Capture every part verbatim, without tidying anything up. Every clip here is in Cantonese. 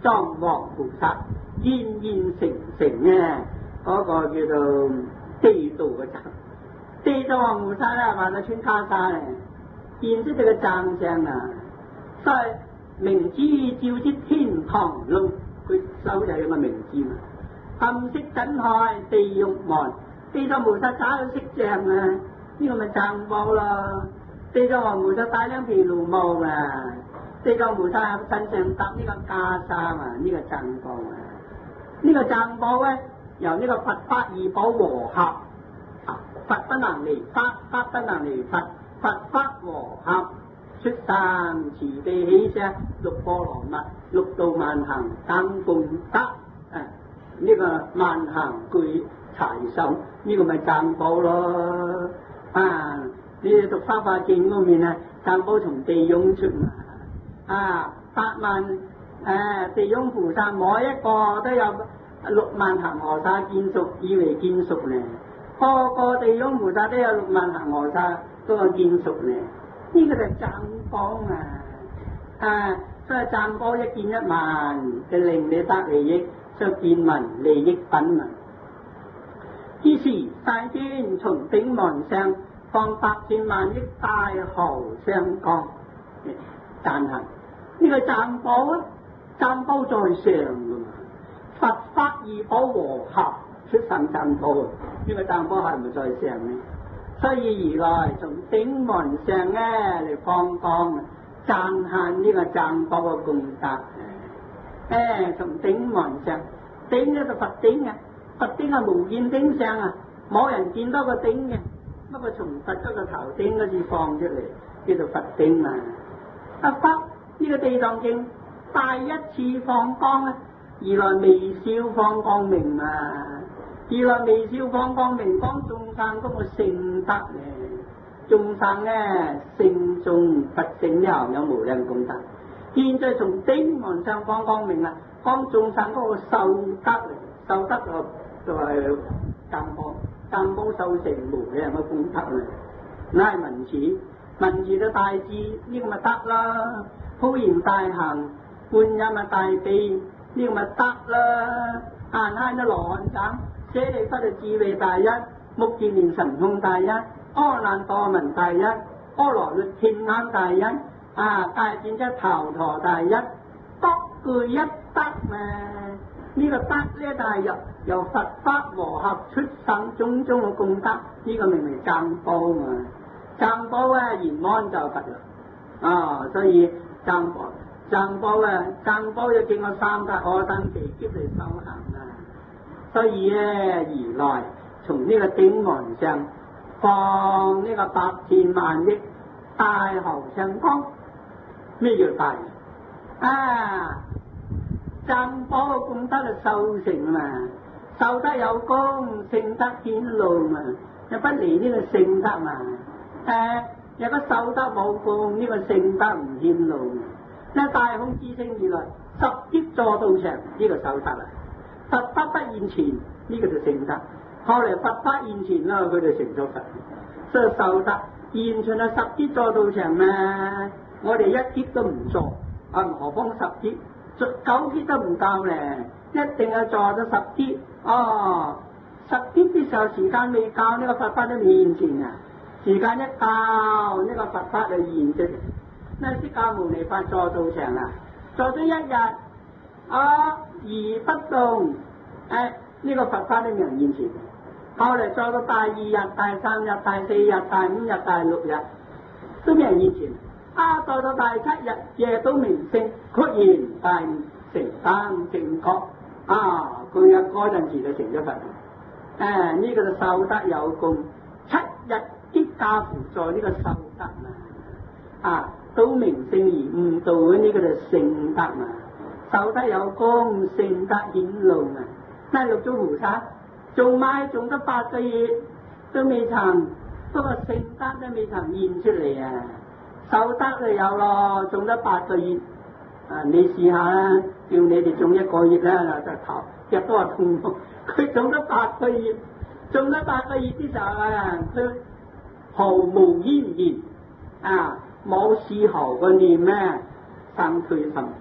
藏王菩薩現現成成咧，嗰、那個叫做地道嘅藏。地藏王菩薩咧，話到穿袈裟咧，現出佢嘅藏相啊，所以明珠照之天堂路，佢手就係個明珠嘛。含色震害地獄門，地藏菩薩打到色像啊，呢、這個咪藏寶咯。地藏王菩薩帶兩皮驢毛啊，地藏菩薩身上搭呢個袈裟啊，呢、這個藏寶啊。呢、這個藏寶咧，由呢個佛法二寶和合，啊，佛不能離法，法不能離佛，佛法和合，出三慈悲喜捨，六波羅蜜，六度萬行等共得啊！呢、這個萬行具齊手，呢、這個咪藏寶咯啊！你哋讀《法華經》嗰面啊，藏寶從地涌出嘛啊，八萬誒、啊、地涌菩薩每一個都有六萬行河沙見熟，以為見熟咧，個個地涌菩薩都有六萬行河沙都有見熟咧，呢、這個就係藏寶啊！啊，所以藏寶一見一萬，就令你得利益，所以見聞利益品啊！於是世尊從頂門上放百千萬億大河相光，讚行呢個藏寶啊，藏寶在上噶嘛，佛法二寶和合出神藏寶，呢、這個藏寶係咪在上呢？所以而來從頂門上咧嚟放光，讚行呢個藏寶嘅功德。誒，從頂門上，頂咧就佛頂啊，佛頂係無見頂上啊，冇人見到個頂嘅。不過從佛嗰個頭頂嗰次放出嚟，叫做佛頂啊！啊佛呢、這個地藏經第一次放光啊，而來微笑放光明啊，而來微笑放光明，幫眾生嗰個聖德咧，眾生咧聖眾佛性之後有無量功德。現在從頂門上放光明啊，幫眾生嗰個受德，受德就就係藏寶。藏寶受成無量嘅功德啊！乃係文字，文字嘅大智呢、這個咪得啦，普賢大行，觀音咪大悲呢、這個咪得啦，啊乃係羅漢等，舍利弗就智慧大一，目犍連神通大一，阿難多聞大一，阿羅律天眼大一，啊大戰者頭陀大一，各具一德咩？呢個德咧，但係由由佛法和合出生種種嘅功德，呢、這個明明藏寶嘛，藏寶啊言安就佛啦，啊所以藏寶藏寶啊藏寶要經過三界阿僧祇劫嚟修行啊，所以咧而來從呢個頂門上放呢個百千萬億大河相光，咩叫大啊？藏寶嘅功德就受成嘛，受得有功，聖德顯露嘛，又不離呢個聖德嘛。誒、啊，若果受得冇功，呢、這個聖德唔顯露。呢大空之星而來，十劫坐道場，呢、這個受得啦。佛法不現前，呢、這個就聖德。後嚟佛法現前啦，佢就成咗佛。所以受得現前係十劫坐道場嘛，我哋一劫都唔坐，啊何況十劫？九劫都唔夠咧，一定係坐咗十劫。哦，十劫嘅時候時間未夠，呢、這個佛法都未現前啊！時間一夠，呢、這個佛法就現出嚟。呢釋迦牟尼佛坐道場啊，坐咗一日，啊而不動，誒、哎、呢、這個佛法都未現前。後嚟坐到第二日、第三日、第四日、第五日、第六日，都未現前。啊，到到第七日夜都明星，豁然大悟成三正覺，啊，佢有嗰陣時就成咗佛。誒、啊，呢、這個就受得有功，七日即加輔助呢個受得嘛，啊，都明星而悟道嘅呢個就聖德嘛，受得有功，聖德顯露嘛。嗱，六祖菩薩做埋種得八個月都未曾，不過聖德都未曾現出嚟啊！受得就有咯，種得八個月，啊你試下啦，叫你哋種一個月啦，就頭腳都話痛。佢種得八個月，種得八個月之時候啊，佢毫無咽言，啊冇絲毫個念咩生退心，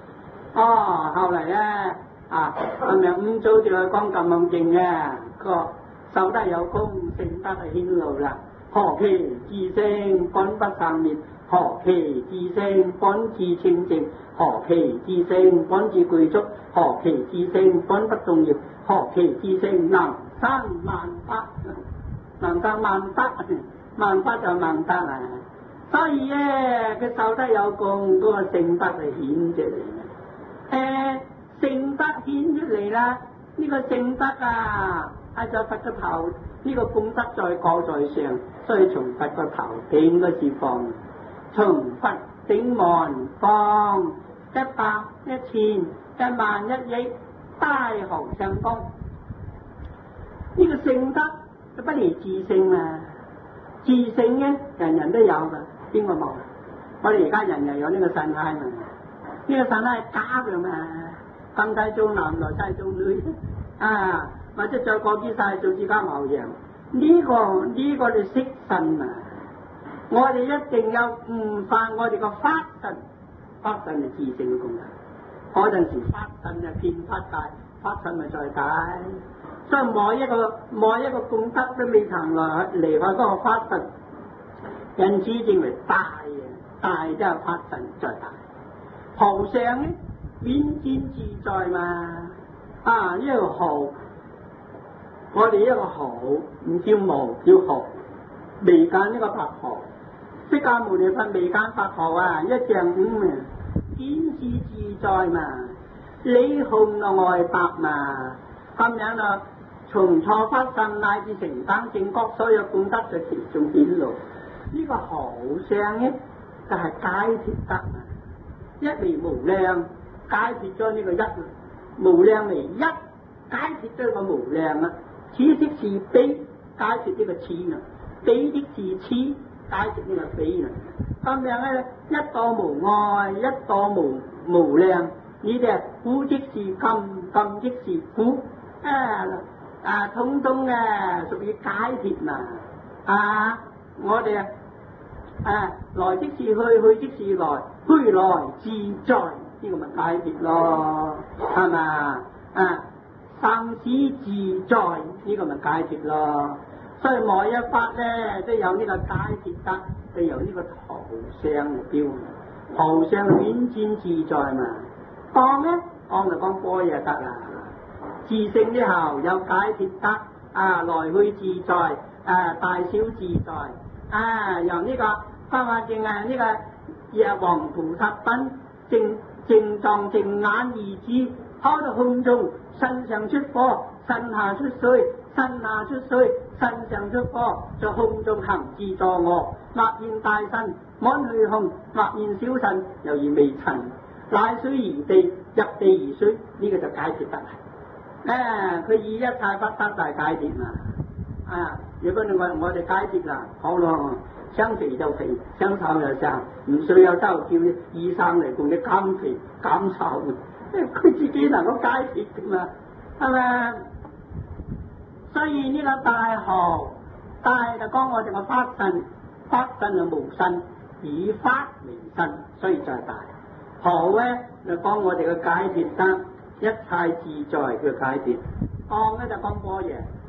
哦，後嚟咧啊，咁樣五祖就係講咁樣勁嘅，個修得有功，聖德係顯露啦。何其自性本不生滅，何其自性本自清淨，何其自性本自具足，何其自性本不動搖，何其自性能生萬法，能生萬法，萬法就萬德啊！所以咧，佢修得有功，嗰、那個聖德係顯出嚟嘅。誒、呃，聖德顯出嚟啦，呢、這個聖德啊，喺咗佛個頭，呢、這個功德在過在上，所以從佛個頭頂嗰時放，從佛頂望放一百一千一萬一億大毫上光，呢、這個聖德就不離自性啊！自性咧，人人都有噶。邊個冇？我哋而家人人有呢個神態嘛？呢、這個神態係假嘅嘛？今世做男來世做女啊，或者再過幾世做自家某樣。呢、這個呢、這個你識神啊！我哋一定有唔犯我哋個法神，法神係自性嘅功能。嗰陣時法神就遍法界，法神咪在解。所以每一個每一個功德都未曾來離開嗰個法神。因此認為大嘅，大即係法神在大。毫上咧，面見自在嘛。啊，呢個毫，我哋一個毫唔叫無，叫毫。未間呢個白毫，釋迦牟尼佛未間白毫啊，一丈五啊，顯示自在嘛。理控內外白嘛，咁樣啊，從初發生乃至成等正覺，所有功德就其中顯露。呢個毫相咧就係、是、解脫德啊！一嚟無量解脫咗呢個一，無量嚟一解脫咗個無量啊！此即是悲解脫呢個此啊，悲即是此解脫呢個悲啊！咁樣咧一個無礙，一個無無量，呢啲啊苦即是禁，禁即是苦啊啊，通通啊屬於解脫嘛啊！我哋啊啊來即是去，去即是來，去來自在，呢、這個咪解脫咯，係嘛啊？生死自在，呢、這個咪解脫咯。所以每一法咧都有呢個解脫德，就由呢個毫相嚟標，毫相顯見自在嘛。當咧，當就講般若得啦。自性之後有解脫德啊，來去自在啊，大小自在。啊！由呢個法華經啊，呢、這個藥王菩薩品正正藏正眼二指，開到空中，身上出火，身下出水，身下出水，身上出火，在空中行自坐臥，默現大身，滿虛空，默現小身，猶如微塵，乃水而地，入地而水，呢、這個就解脫得啦。啊！佢以一切法得大解脫嘛。啊！如果你話我哋解決啦，好咯，想肥就肥，想瘦就瘦，唔需要周叫醫生嚟同你減肥減瘦，佢自己能夠解決噶嘛，係咪？所以呢個大毫，大就講我哋個法身，法身就無身，以法為身，所以就係大。毫咧就講我哋嘅解決得一切自在嘅解決，光咧就講般若。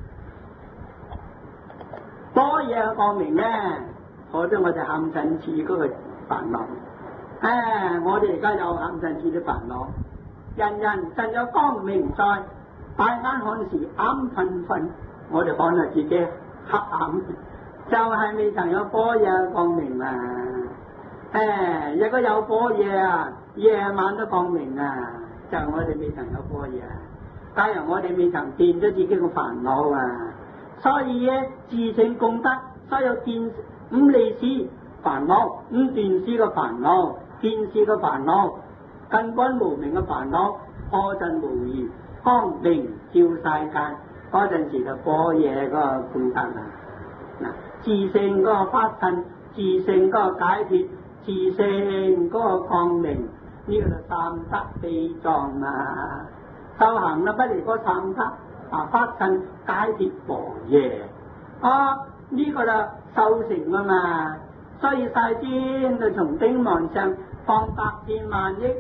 般若嘅光明咧，好咗我哋冚塵次嗰個煩惱。唉，我哋而家有冚塵次啲煩惱，人人真有光明在，大眼看時暗昏昏，我哋看到自己黑暗，就係、是、未曾有般若嘅光明啊！唉，如果有般若啊，夜晚都光明啊，就係、我哋未曾有般若，假如我哋未曾變咗自己嘅煩惱啊！所以咧，自性功德，所有見五利事煩惱，五斷事嘅煩惱，見事嘅煩惱，根本無明嘅煩惱，破盡無餘，光明照世界，嗰陣時就般若嗰個功德啦。嗱，自性嗰個法身，自性嗰個解脫，自性嗰個光明，呢、這個就三德秘藏啊！修行啦，不離嗰三德。啊！法身解脫般若，啊呢、這個就修成啊嘛，所以世尊就從頂望上放百千萬億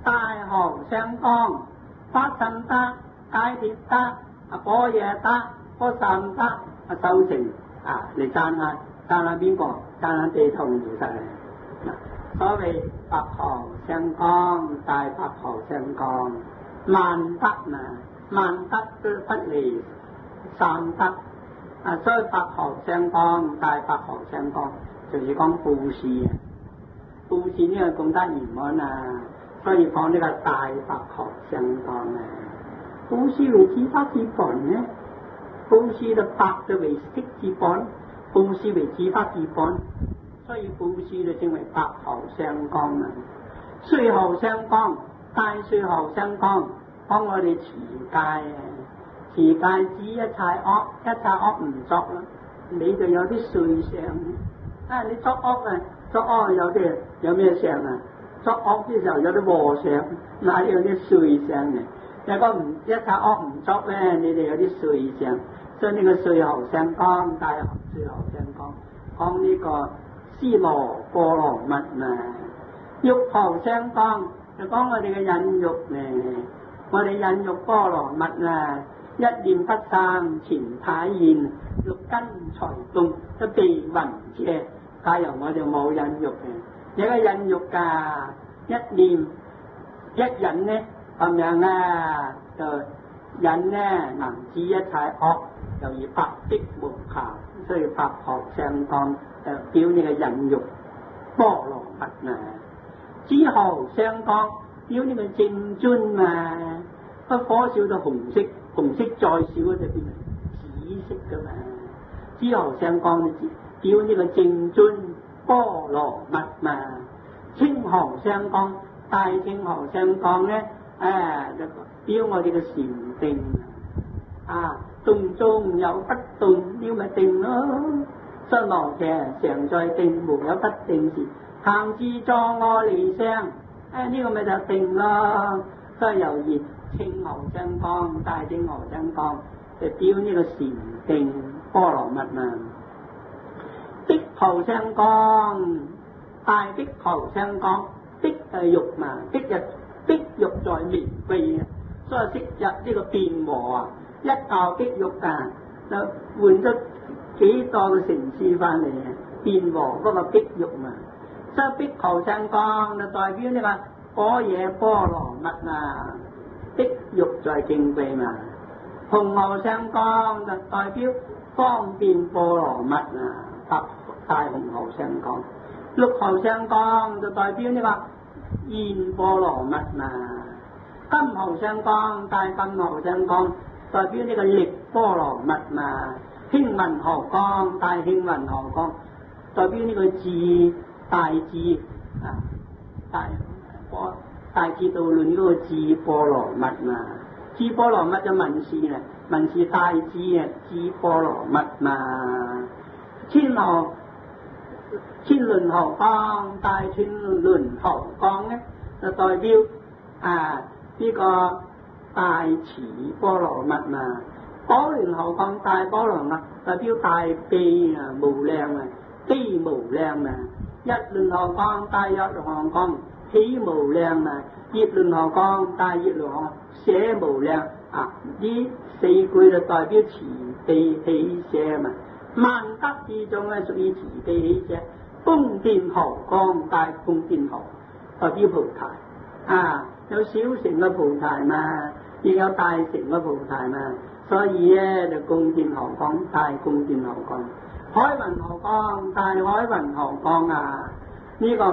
大河相光，法身得、解脫得、啊般若得、嗰三得啊修成啊嚟讚下讚下邊個？讚下地藏菩薩啊！所謂白河相光，大白河相光，萬德啊，萬德都不離三德啊！所以白河相光，大白河相光，就是講布施啊！布施呢個功德圓滿啊！所以講呢個大白河相光啊！布施為知法之本呢？布施的白就為色之本，布施為知法之本，所以布施就稱為白河相光啊！水河相光，大水河相光，幫我哋持戒啊！持戒止一切惡，一切惡唔作啦，你就有啲瑞相啊！你作惡啊，作惡有啲有咩相啊？作惡嘅時候有啲禍相，哪有啲瑞相嘅？有個唔一切惡唔作咧，你哋有啲瑞相。所以呢個水河相光，大水河相光，講呢個思羅波羅蜜啊，欲河相光就講我哋嘅忍辱咧，我哋忍辱波羅蜜啊，一念不生前體現，六根財動都被雲遮，假如我哋冇忍辱嘅，有個忍辱㗎，一念一忍呢咁樣啊，就忍呢能止一切惡。就以白璧無瑕，所以白河相光就表呢個忍辱波羅蜜啊！紫河相光表呢個正尊啊！個火燒到紅色，紅色再少就變成紫色噶嘛！紫河相光表呢個正尊波羅蜜嘛！青河相光，大青河相光咧，啊就表我哋嘅禪定啊！動中有不動，呢咪定咯。失羅騎常在定，無有不定時。行至坐臥離相，誒呢個咪就定咯。所以由於青河相光，大青河相光，就表呢個禪定波羅蜜啊。碧河相光，大碧河相光，碧係玉嘛，碧日碧玉在眉飛啊，所以昔日呢個變和啊。一教碧玉啊，就換咗幾多個城市翻嚟啊，變和嗰個碧玉嘛。所以碧河相光就代表呢個般若波羅蜜啊，碧玉在正規嘛。紅河相光就代表方便波羅蜜啊，大大紅河相光。綠河相光就代表呢個現波羅蜜啊。金河相光，大金河相光。代表呢個力波羅蜜嘛，興雲河光，大興雲河光，代表呢個智大智啊，大波大智度論嗰個智波羅蜜嘛，智波羅蜜就文士啦，文士大智啊，智波羅蜜嘛，千河千輪河光，大千輪河光咧，就代表啊呢、這個。大慈波羅蜜嘛，寶輪河光，大波羅蜜代表大悲啊，無量啊，悲無量啊。一輪河光，大一輪河光，喜無量啊。二輪河光，大二輪河光，捨無量啊。呢四句就代表慈悲喜捨嘛。萬德之中咧，屬於慈悲喜捨。宮殿河光，大宮殿河代表菩提啊，有小乘嘅菩提嘛。亦有大乘嘅菩提嘛，所以咧就宮殿河光，大宮殿河光，海雲河光，大海雲河光啊！呢、這個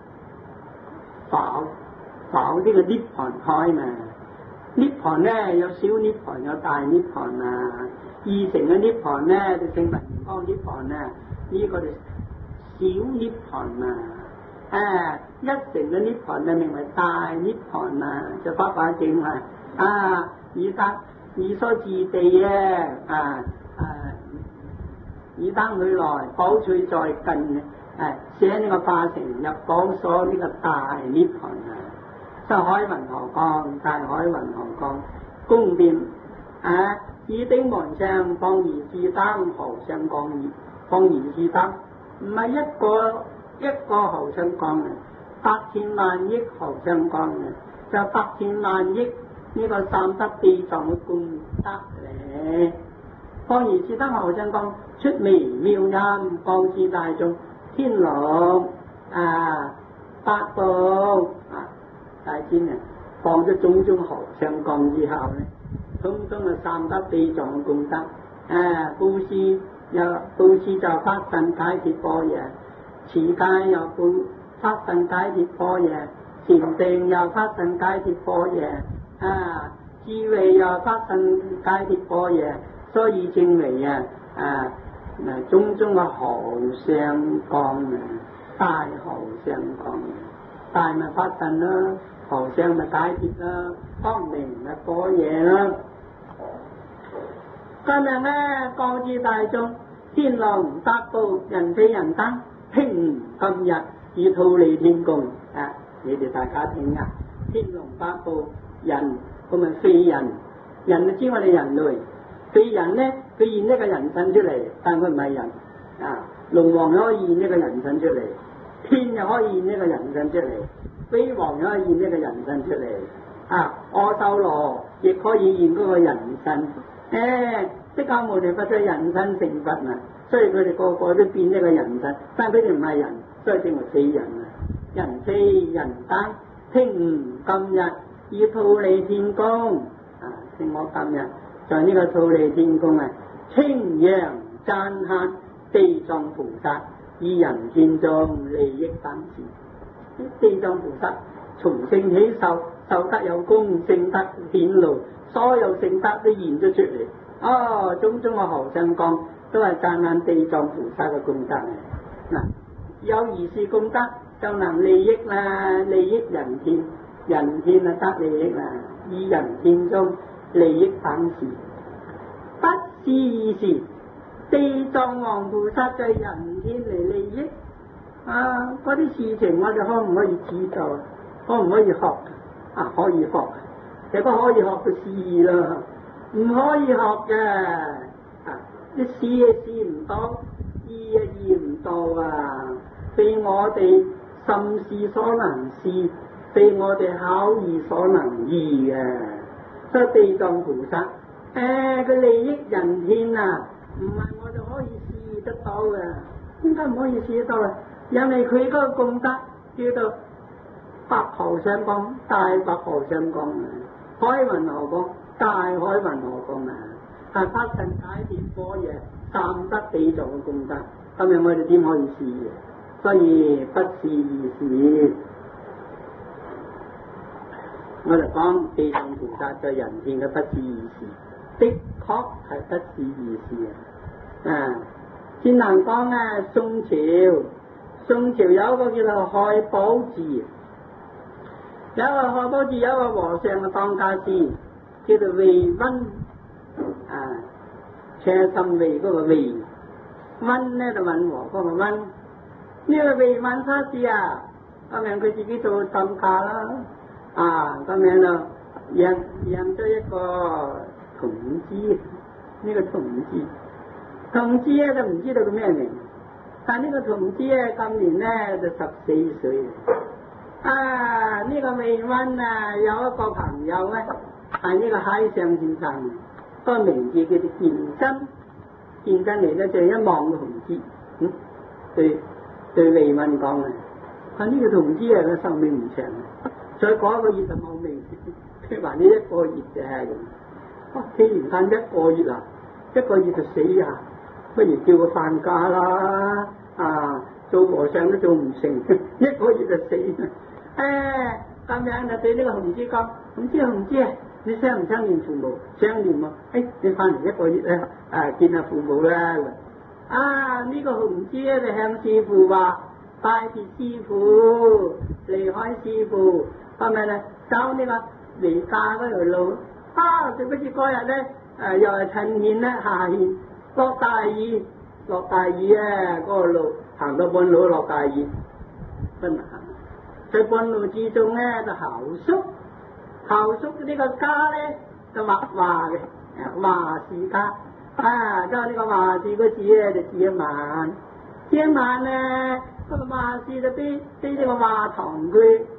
飽飽呢個涅槃開嘛，涅槃咧有小涅槃，有大涅槃啊。二乘嘅涅槃咧就稱為光涅槃啊，呢、這個就小涅槃啊。啊，一乘嘅涅槃就名為大涅槃啊，就法華經啊。啊！以得以所自地嘅啊啊！以登去來，寶趣在近嘅，誒寫呢個化成入講所呢個大涅槃啊！即係海雲河光，大海雲河光，宮殿啊！以頂門上放而至燈，河上光而放而至燈，唔係一個一個河上光嘅，百千萬億河上光嘅。 就百千萬億呢個三德地藏嘅功德咧。方而智德和尚講出微妙音，告知大眾天龍啊八部啊大仙啊，放咗種種和尚講之後咧，通通係三德地藏嘅功德啊，布施又布施就發神解脫般若，持戒又布發神解脫般若，禪定又發神解脫般若啊，智慧又發神解脫般若，所以證為啊啊嗱種種嘅和尚講啊，大和尚講，大咪發神啦，和尚咪解脫啦，光明咪般若啦。今日咧告知大眾，天龍八部人非人等，聽今日以忉利天宮啊！你哋大家聽啊！天龍八部人咁咪非人，人就知我哋人類，非人咧佢現一個人身出嚟，但佢唔係人啊！龍王可以現一個人身出嚟，天又可以現一個人身出嚟，飛王又可以現一個人身出嚟啊！阿修羅亦可以現嗰個人身。誒，釋迦牟尼佛嘅人身成佛啊，所以佢哋個個都變一個人身，但係佢哋唔係人，所以稱為非人啊。人非人等，聽今日以忉利天宮啊，聽我今日在呢個忉利天宮啊，稱揚讚歎地藏菩薩以人天中利益等事。地藏菩薩從性起受，受得有功，聖德顯露。所有聖德都現咗出嚟，哦，種種嘅和尚講都係讚歎地藏菩薩嘅功德嗱，有如是功德就能利益啦，利益人天，人天啊得利益啦，以人天中利益等事，不是而是地藏王菩薩在人天嚟利益啊！嗰啲事情我哋可唔可以知道？可唔可以學啊？可以學。如果可以學就試啦，唔可以學嘅，啊，啲試啊試唔到，醫啊醫唔到啊，非我哋心事所能試，非我哋考慮所能議嘅。所以地藏菩薩，誒，佢利益人天啊，唔係我哋可以試得到嘅，點解唔可以試得到啊？因為佢嗰個功德叫做白和尚講，大白和尚講啊。海雲何講？大海雲何講啊？係發神解脫般若三德地藏嘅功德，今日我哋點可以試嘅？所以不是而是，我哋講地藏菩薩在人間嘅不是而是，的確係不是而是啊！先能講啊，宋朝，宋朝有一個叫做開寶寺。有個開寶寺有一個和尚嘅當家師，叫做慧溫啊，車心慧嗰個慧，溫咧就溫和嗰個溫。呢個慧溫差師啊，咁樣佢自己做當家啦，啊咁樣就養養咗一個童子，呢、這個童子，童子咧就唔知道佢咩名，但呢個童子咧今年咧就十四歲。啊！呢、這個慧溫啊，有一個朋友咧，係呢個海上先生，個名字叫做健真。健真嚟咧就一望個童子，嗯，對對慧溫講啊，佢呢個童子啊，個壽命唔長，再過一個月就冇命，佢話呢一個月啫咁。哦，既然瞓一個月啊，一個月就死啊，不如叫佢返家啦！啊，做和尚都做唔成，一個月就死。誒，咁樣就對呢個童子講，童子童子啊，你想唔想念父母？想念喎，誒，你翻嚟一個月咧，啊，見下父母啦。啊，呢、這個童子咧就向師父話，拜別師父，離開師父，係咪咧？走呢個離家嗰條路，啊，點不知嗰日咧，誒，又係趁險咧，下險落大雨，落大雨啊，嗰、那個路行到半路落大雨，真係。在半路之中咧就校叔，校叔呢個家咧就畫畫嘅，華氏家啊，即係呢個華氏個字咧就字一晚，字一晚咧嗰個華氏就俾俾呢個華堂佢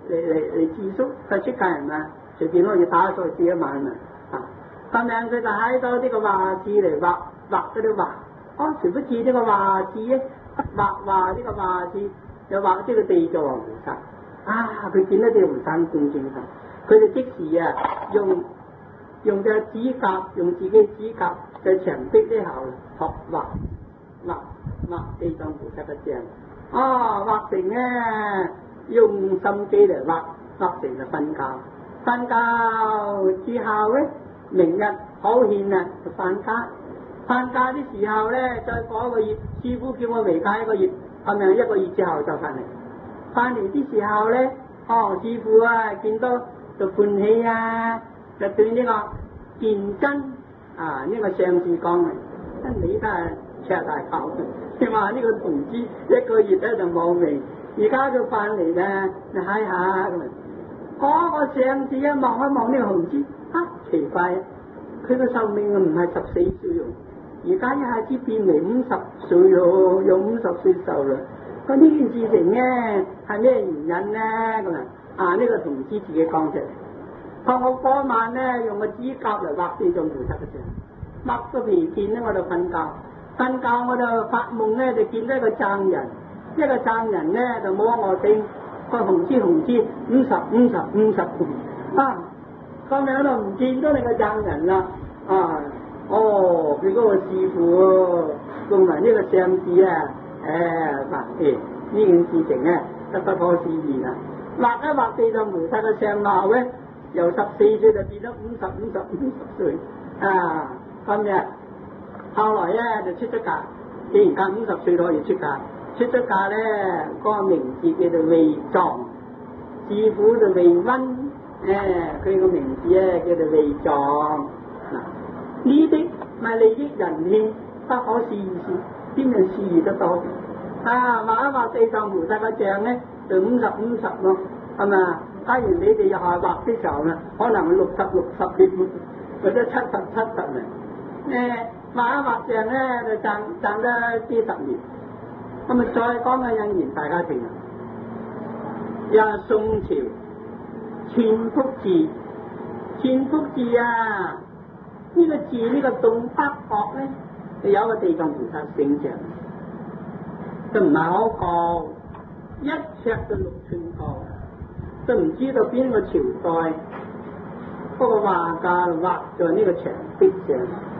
嚟嚟嚟住宿，佢出家人嘛，隨便攞住打掃住一晚嘛啊！咁樣佢就喺度呢個畫字嚟畫畫嗰啲畫，哦，殊不知呢個畫字咧，畫畫呢個畫字又畫呢個地藏王菩薩啊！佢見到地藏菩薩咁正常，佢就即時啊用用隻指甲，用自己指甲嘅牆壁呢後學畫畫畫地藏菩薩嘅像，哦，畫成咧用心機嚟畫，畫成就瞓覺，瞓覺之後咧。明日好獻啊，就返家。返家啲時候咧，再過一個月，師傅叫我離家一個月，咁樣一個月之後就翻嚟。翻嚟啲時候咧，哦，師傅啊，見到就歡喜啊，就對呢個見真啊呢、這個上士講啊，你都係赤大頭，你話呢個同志一個月咧就冇命，而家佢翻嚟咧，你睇下咁啊，嗰、那個上士一望一望呢個紅珠。啊，奇怪！佢個壽命唔係十四歲喎，而家一下子變嚟五十歲咯，有五十歲壽啦。咁呢件事情咧係咩原因咧？咁啊，啊呢、這個同志自己講出嚟。佢我嗰晚咧用個指甲嚟畫地藏菩薩嘅像，畫個皮片咧我就瞓覺，瞓覺我就發夢咧就見到一個僧人，一個僧人咧就摸我頂個紅枝紅枝五十五十五十啊！咁樣就唔見到你個僧人啦，啊，哦，佢嗰個師傅喎，同埋呢個上士啊，誒、哎，嗱，誒，呢件事情咧，得不可思議啦。畫一畫地藏菩薩嘅相貌咧，由十四歲就變咗五十、五十、五十歲，啊，今日後來咧就出咗家，既然隔五十歲都可以出家，出咗家咧，嗰、那個名字叫做慧藏，師傅就慧溫。誒，佢個、哎、名字咧叫做慧藏，嗱呢啲咪利益人氣，不可思議事，邊樣思議得到？啊，畫一畫地藏菩薩嘅像咧，就五十五十咯，係嘛？假如你哋又係畫啲時候啦，可能六十六十年，或者七十七十年。誒，畫一畫像咧就賺賺得幾十年。咁啊，再講個引言大家聽啊，又宋朝。千福寺，千福寺啊！呢、這個寺呢、這個東北角咧，就有個地藏菩薩聖像，就唔係好高，一尺到六寸高，都唔知道邊個朝代嗰、那個畫家畫在呢個牆壁上，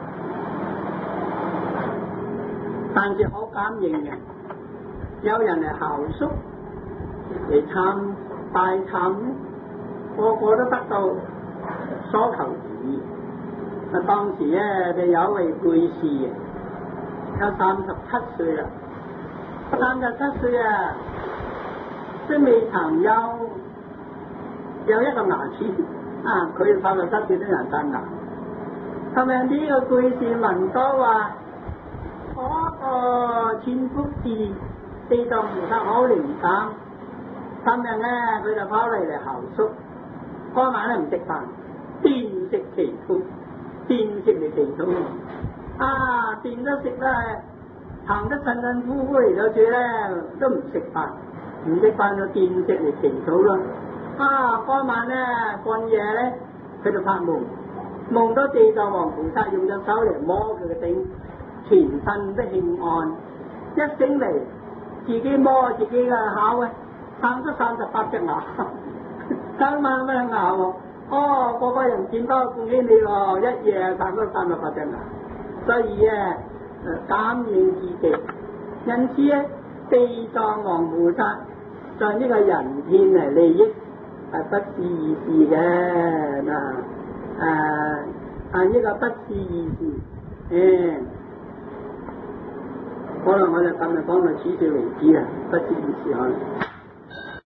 但是好感應嘅，有人嚟校宿嚟探拜探咧。個個都得到所求如意。啊，當時咧就有一位居士嘅，有三十七歲啦，三十七歲啊，都未曾有有一個牙齒啊！佢三十七歲都人生牙。咁樣呢個居士聞到話，嗰、那個千福寺地藏菩薩好靈感，咁樣咧佢就跑嚟嚟校宿。嗰晚咧唔食飯，邊食祈禱，邊食嚟祈禱啊！邊都食咧，行得陣陣呼呼嚟到住咧，都唔食飯，唔食飯就邊食嚟祈禱咯。啊！嗰晚咧半夜咧，佢就發夢，夢到地藏王菩薩用隻手嚟摸佢嘅頂，全身都興按，一醒嚟自己摸自己嘅口啊，生咗三十八隻牙。三萬蚊牙喎，哦，個個人見到恭喜你喎，一夜賺咗三十八隻牙，所以咧感應自己，因此咧地藏王菩薩在呢個人天嚟利益係不是易事嘅嗱，誒係呢個不是易事，誒，可能我就今日講到此處為止啦，不是易事可能。